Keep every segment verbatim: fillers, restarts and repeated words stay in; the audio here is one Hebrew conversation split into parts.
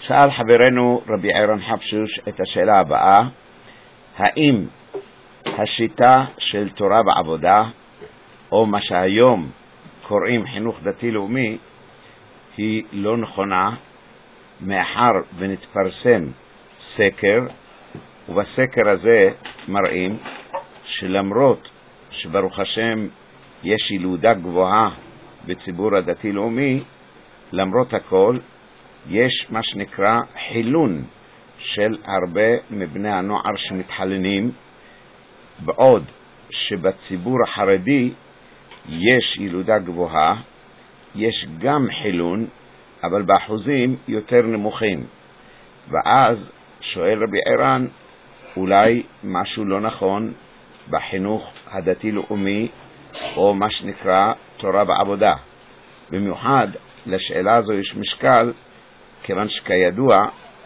שאל חברנו רבי ערן חפשוש את השאלה הבאה: האם השיטה של תורה ועבודה, או מה שהיום קוראים חינוך דתי לאומי, היא לא נכונה, מאחר ונתפרסם סקר, ובסקר הזה מראים שלמרות שברוך השם יש ילודה גבוהה בציבור הדתי לאומי, למרות הכל יש מה שנקרא חילון של הרבה מבני הנוער שמתחלנים, בעוד שבציבור החרדי יש ילודה גבוהה, יש גם חילון, אבל באחוזים יותר נמוכים. ואז שואל רבי ערן, אולי משהו לא נכון בחינוך הדתי-לאומי, או מה שנקרא תורה ועבודה. במיוחד לשאלה הזו יש משקל, כיוון שכידוע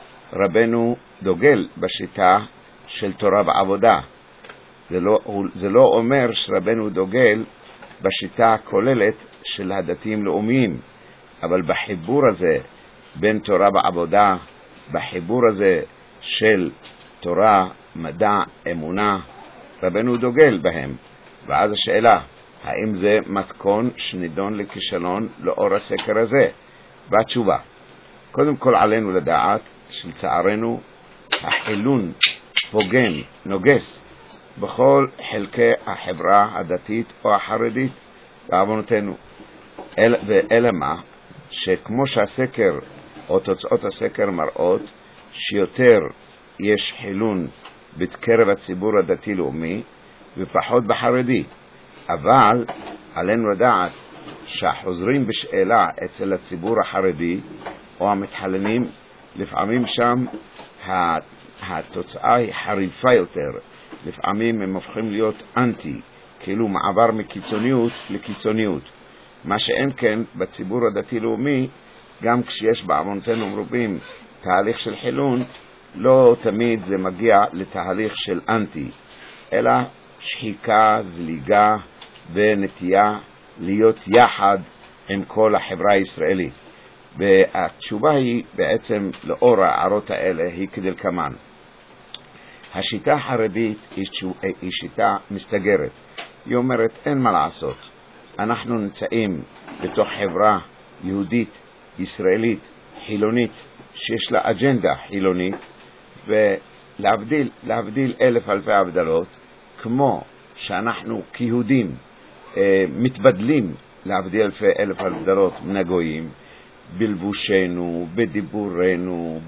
רבנו דוגל בשיטה של תורה ועבודה. זה לא, זה לא אומר שרבנו דוגל בשיטה הכוללת של הדתיים לאומיים, אבל בחיבור הזה בין תורה ועבודה, בחיבור הזה של תורה, מדע, אמונה, רבנו דוגל בהם. ואז השאלה, האם זה מתכון שנידון לכישלון לאור הסקר הזה? והתשובה, קודם כל עלינו לדעת שלצערנו החילון פוגם, נוגס בכל חלקי החברה הדתית או החרדית בעוונותינו. אל, ואלה מה? שכמו שהסקר או תוצאות הסקר מראות שיותר יש חילון בקרב הציבור הדתי-לאומי ופחות בחרדי, אבל עלינו לדעת שהחוזרים בשאלה אצל הציבור החרדי או המתחלנים, לפעמים שם התוצאה היא חריפה יותר, לפעמים הם הופכים להיות אנטי, כאילו מעבר מקיצוניות לקיצוניות. מה שאין כן בציבור הדתי-לאומי, גם כשיש בעוונותינו מרובים תהליך של חילון, לא תמיד זה מגיע לתהליך של אנטי, אלא שחיקה, זליגה ונטייה להיות יחד עם כל החברה הישראלית. והתשובה היא בעצם לאור הערות האלה היא כדלקמן. השיטה החרדית היא שיטה מסתגרת. היא אומרת אין מה לעשות, אנחנו נמצאים בתוך חברה יהודית, ישראלית, חילונית, שיש לה אג'נדה חילונית, ולהבדיל להבדיל אלף אלפי הבדלות, כמו שאנחנו כיהודים אה, מתבדלים להבדיל אלפי אלף הבדלות מן הגויים, בלבושנו, בדיבורנו,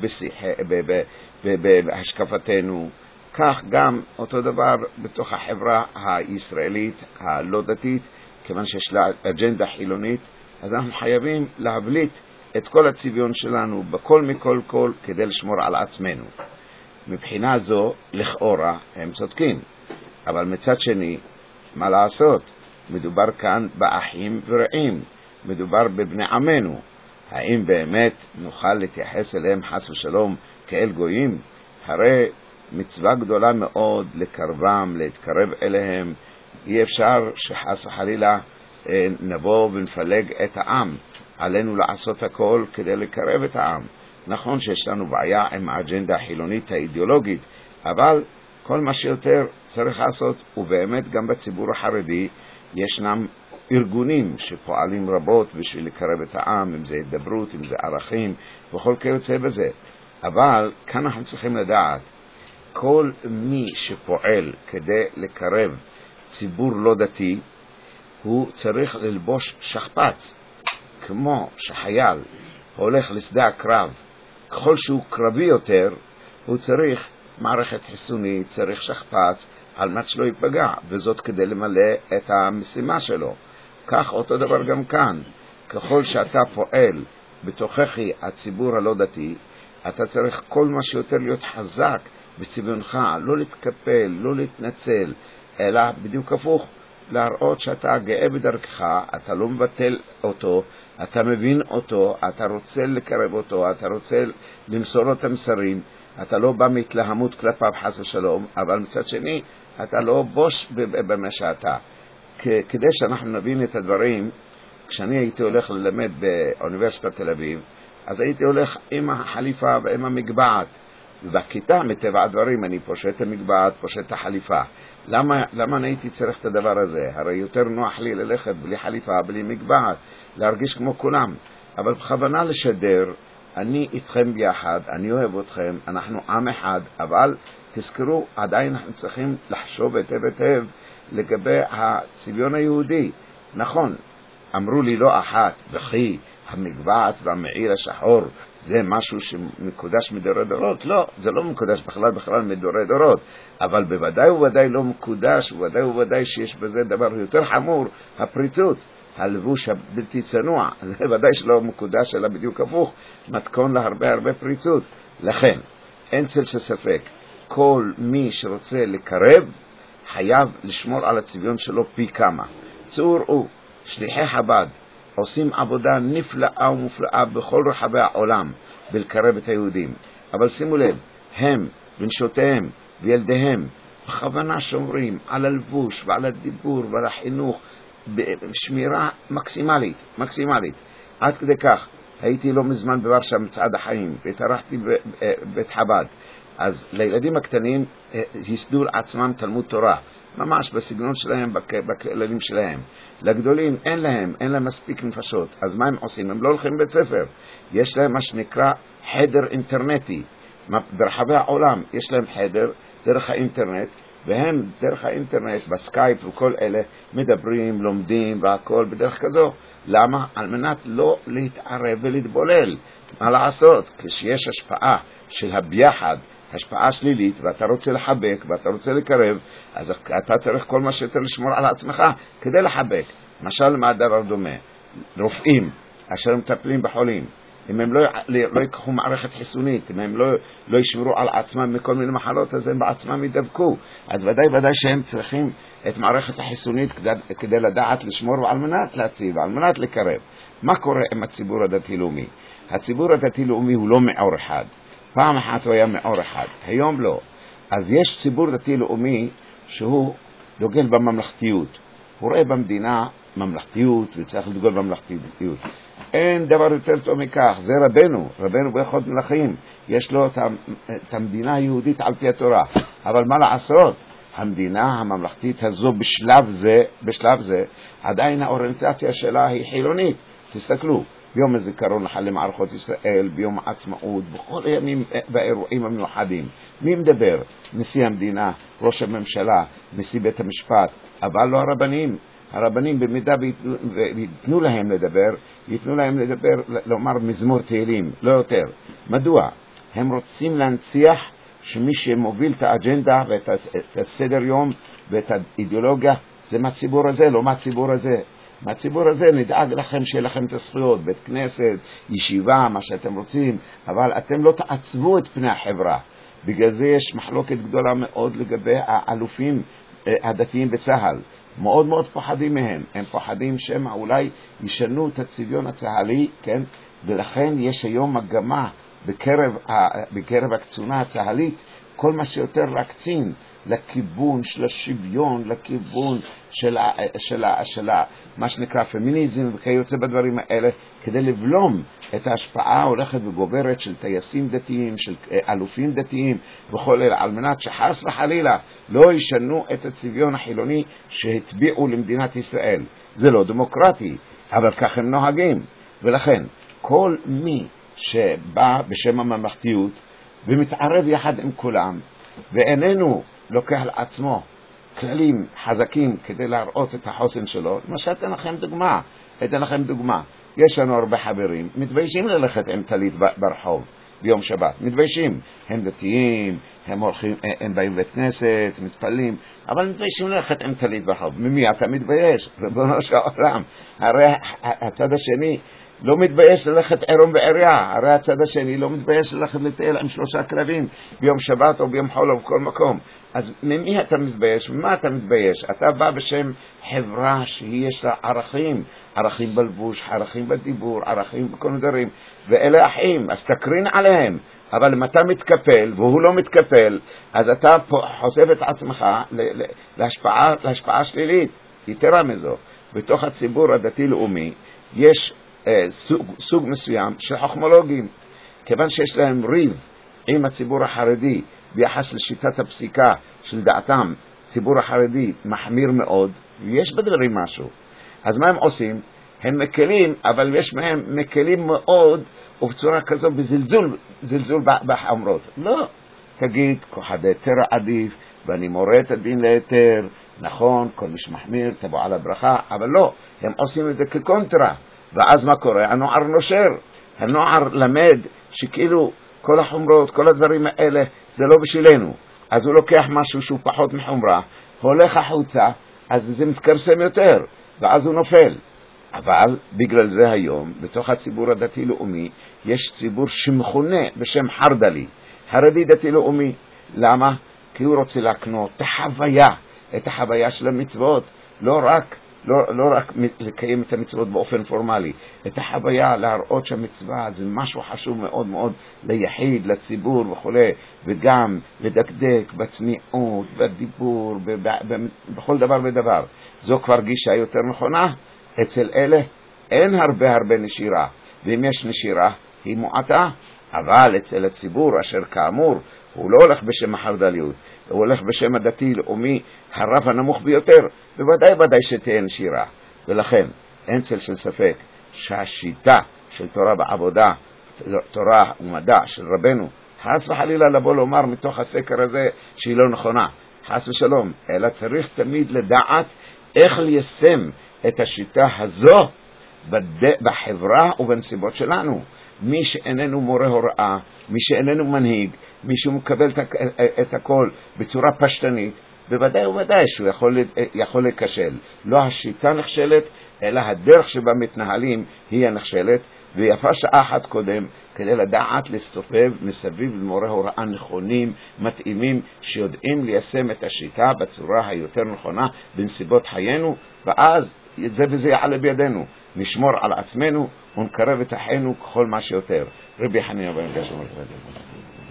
בהשקפתנו, כך גם אותו דבר בתוך החברה הישראלית הלא דתית, כיוון שיש לה אג'נדה חילונית, אז אנחנו חייבים להבליט את כל הצביון שלנו בכל מכל כל כדי לשמור על עצמנו. מבחינה זו לכאורה הם צודקים, אבל מצד שני מה לעשות? מדובר כאן באחים ורעים, מדובר בבני עמנו. האם באמת נוכל להתייחס אליהם חס ושלום כאל גויים? הרי מצווה גדולה מאוד לקרבם, להתקרב אליהם. אי אפשר שחס וחלילה נבוא ונפלג את העם. עלינו לעשות הכל כדי לקרב את העם. נכון שיש לנו בעיה עם האג'נדה החילונית האידיאולוגית, אבל כל מה שיותר צריך לעשות, ובאמת גם בציבור החרדי ישנם ארגונים שפועלים רבות בשביל לקרב את העם, אם זה הדברות, אם זה ערכים, וכל כיוצא בזה. אבל כאן אנחנו צריכים לדעת, כל מי שפועל כדי לקרב ציבור לא דתי, הוא צריך ללבוש שכפ"ץ, כמו שחייל הולך לשדה הקרב, ככל שהוא קרבי יותר, הוא צריך מערכת חיסונית, צריך שכפ"ץ, על מנת שלא ייפגע, וזאת כדי למלא את המשימה שלו. כך אותו דבר גם כאן, ככל שאתה פועל בתוככי הציבור הלא דתי, אתה צריך כל מה שיותר להיות חזק בצביונך, לא להתקפל, לא להתנצל, אלא בדיוק הפוך, להראות שאתה גאה בדרכך, אתה לא מבטל אותו, אתה מבין אותו, אתה רוצה לקרב אותו, אתה רוצה למסור לו את המסרים, אתה לא בא מהתלהמות כלפיו חס ושלום, אבל מצד שני אתה לא בוש במה שאתה. כדי שאנחנו נבין את הדברים, כשאני הייתי הולך ללמד באוניברסיטת תל אביב, אז הייתי הולך עם החליפה ועם המגבעת. ובכיתה, מטבע הדברים, אני פושט המגבעת, פושט את החליפה. למה, למה אני הייתי צריך את הדבר הזה? הרי יותר נוח לי ללכת בלי חליפה, בלי מגבעת, להרגיש כמו כולם. אבל בכוונה לשדר, אני איתכם ביחד, אני אוהב אתכם, אנחנו עם אחד, אבל תזכרו, עדיין אנחנו צריכים לחשוב היטב היטב לגבי הצביון היהודי. נכון, אמרו לי לא אחת, וכי המגבעת והמעיל השחור זה משהו שמקודש מדורי דורות? לא, זה לא מקודש בכלל בכלל מדורי דורות, אבל בוודאי ובוודאי לא מקודש, ובוודאי ובוודאי שיש בזה דבר יותר חמור, הפריצות, הלבוש הבלתי צנוע, זה ודאי שלא מקודש, אלא בדיוק הפוך, מתכון להרבה הרבה פריצות. לכן, אין צל של ספק, כל מי שרוצה לקרב, חייב לשמור על הצביון שלו פי כמה. צאו ראו, שליחי חב"ד עושים עבודה נפלאה ומופלאה בכל רחבי העולם בלקרב את היהודים. אבל שימו לב, הם, בנשותיהם וילדיהם, בכוונה שומרים על הלבוש ועל הדיבור ועל החינוך, בשמירה מקסימלית, מקסימלית. עד כדי כך, הייתי לא מזמן בוורשה מצעד החיים, והתארחתי בבית חב"ד. אז לילדים הקטנים יסדו לעצמם תלמוד תורה, ממש בסגנון שלהם, בכללים שלהם. לגדולים אין להם, אין להם מספיק נפשות. אז מה הם עושים? הם לא הולכים בית ספר. יש להם מה שנקרא חדר אינטרנטי. ברחבי העולם יש להם חדר דרך האינטרנט, והם דרך האינטרנט, בסקייפ וכל אלה, מדברים, לומדים והכל בדרך כזו. למה? על מנת לא להתערב ולהתבולל. מה לעשות? כשיש השפעה של הביחד, השפעה שלילית, ואתה רוצה לחבק, ואתה רוצה לקרב, אז אתה צריך כל מה שאתה לשמור על עצמך כדי לחבק. למשל, מה הדבר דומה? רופאים אשר מטפלים בחולים, אם הם לא, לא יקחו מערכת חיסונית, אם הם לא, לא ישמרו על עצמם מכל מיני מחלות, אז הם בעצמם ידבקו. אז ודאי ודאי שהם צריכים את מערכת החיסונית כדי, כדי לדעת לשמור ועל מנת להציב, על מנת לקרב. מה קורה עם הציבור הדתי-לאומי? הציבור הדתי-לאומי הוא לא מאור אחד. פעם אחת הוא היה מאור אחד, היום לא. אז יש ציבור דתי-לאומי שהוא דוגל בממלכתיות. הוא רואה במדינה ממלכתיות וצריך לדגול בממלכתיות. אין דבר יותר טוב מכך, זה רבנו, רבנו באחד מלכים, יש לו את המדינה היהודית על פי התורה. אבל מה לעשות? המדינה הממלכתית הזו בשלב זה, בשלב זה, עדיין האוריינטציה שלה היא חילונית. תסתכלו, ביום הזיכרון למערכות ישראל, ביום העצמאות, בכל הימים והאירועים המיוחדים. מי מדבר? נשיא המדינה, ראש הממשלה, נשיא בית המשפט, אבל לא הרבנים. הרבנים במידה ויתנו להם לדבר, יתנו להם לדבר, לומר מזמור תהילים, לא יותר. מדוע? הם רוצים להנציח שמי שמוביל את האג'נדה ואת הסדר יום ואת האידיאולוגיה, זה מהציבור הזה, לא מהציבור הזה. מהציבור הזה נדאג לכם שיהיה לכם את הזכויות, בית כנסת, ישיבה, מה שאתם רוצים, אבל אתם לא תעצבו את פני החברה. בגלל זה יש מחלוקת גדולה מאוד לגבי האלופים הדתיים בצהל. מאוד מאוד פוחדים מהם. הם פוחדים שהם אולי ישנו את הצביון הצהלי, כן? ולכן יש היום מגמה בקרב, בקרב הקצונה הצהלית, כל מה שיותר להקצין לכיוון של השוויון, לכיוון של, של, של, של מה שנקרא פמיניזם וכיוצא בדברים האלה, כדי לבלום את ההשפעה ההולכת וגוברת של טייסים דתיים, של אלופים דתיים וכל אלה, על מנת שחס וחלילה לא ישנו את הצביון החילוני שהטביעו למדינת ישראל. זה לא דמוקרטי, אבל כך הם נוהגים. ולכן כל מי שבא בשם הממלכתיות ומתערב יחד עם כולם, ואיננו לוקח לעצמו כללים חזקים כדי להראות את החוסן שלו, למשל, אתן לכם דוגמה, אתן לכם דוגמה. יש לנו הרבה חברים, מתביישים ללכת עם טלית ברחוב ביום שבת, מתביישים. הם דתיים, הם הולכים, הם באים בית כנסת, מתפללים, אבל מתביישים ללכת עם טלית ברחוב. ממי אתה מתבייש? ריבונו של עולם. הרי הצד השני לא מתבייש ללכת עירום בעירייה, הרי הצד השני לא מתבייש ללכת לטייל עם שלושה כלבים ביום שבת או ביום חול או בכל מקום. אז ממי אתה מתבייש? ממה אתה מתבייש? אתה בא בשם חברה שיש לה ערכים, ערכים בלבוש, ערכים בדיבור, ערכים בכל דברים, ואלה אחים, אז תקרין עליהם. אבל אם אתה מתקפל והוא לא מתקפל, אז אתה חושף את עצמך להשפעה, להשפעה שלילית. יתרה מזו, בתוך הציבור הדתי-לאומי יש אה, סוג, סוג מסוים של חכמולוגים, כיוון שיש להם ריב עם הציבור החרדי ביחס לשיטת הפסיקה של דעתם, ציבור החרדי מחמיר מאוד, ויש בדברים משהו. אז מה הם עושים? הם מקלים, אבל יש מהם מקלים מאוד, ובצורה כזו בזלזול, זלזול בחמרות. לא, תגיד, כוחד היתר עדיף, ואני מורה את הדין ליתר, נכון, כל מי שמחמיר תבוא על הברכה, אבל לא, הם עושים את זה כקונטרה, ואז מה קורה? הנוער נושר, הנוער למד שכאילו כל החומרות, כל הדברים האלה, זה לא בשבילנו. אז הוא לוקח משהו שהוא פחות מחומרה, הולך החוצה, אז זה מתקרסם יותר, ואז הוא נופל. אבל בגלל זה היום, בתוך הציבור הדתי-לאומי, יש ציבור שמכונה בשם חרד"לי, חרדי דתי-לאומי. למה? כי הוא רוצה להקנות את החוויה, את החוויה של המצוות, לא רק, לא, לא רק לקיים את המצוות באופן פורמלי, את החוויה להראות שהמצווה זה משהו חשוב מאוד מאוד ליחיד, לציבור וכו', וגם לדקדק בצניעות, בדיבור, בכל דבר ודבר. זו כבר גישה יותר נכונה. אצל אלה אין הרבה הרבה נשירה, ואם יש נשירה היא מועטה, אבל אצל הציבור אשר כאמור הוא לא הולך בשם החרד"ליות, הוא הולך בשם הדתי-לאומי הרב הנמוך ביותר, בוודאי ודאי שתהיה נשירה. ולכן אין צל של ספק שהשיטה של תורה בעבודה, תורה ומדע של רבנו, חס וחלילה לבוא לומר מתוך הסקר הזה שהיא לא נכונה, חס ושלום, אלא צריך תמיד לדעת איך ליישם את השיטה הזו בחברה ובנסיבות שלנו. מי שאיננו מורה הוראה, מי שאיננו מנהיג, מי שמקבל את הכל בצורה פשטנית, בוודאי ובוודאי שהוא יכול, יכול לקשל. לא השיטה נכשלת, אלא הדרך שבה מתנהלים היא הנכשלת, ויפה שעה אחת קודם כדי לדעת להסתובב מסביב למורה הוראה נכונים, מתאימים, שיודעים ליישם את השיטה בצורה היותר נכונה בנסיבות חיינו, ואז זה וזה יעלה בידינו. נשמור על עצמנו ונקרב את אחינו ככל מה שיותר. רבי חנינא בן גמליאל.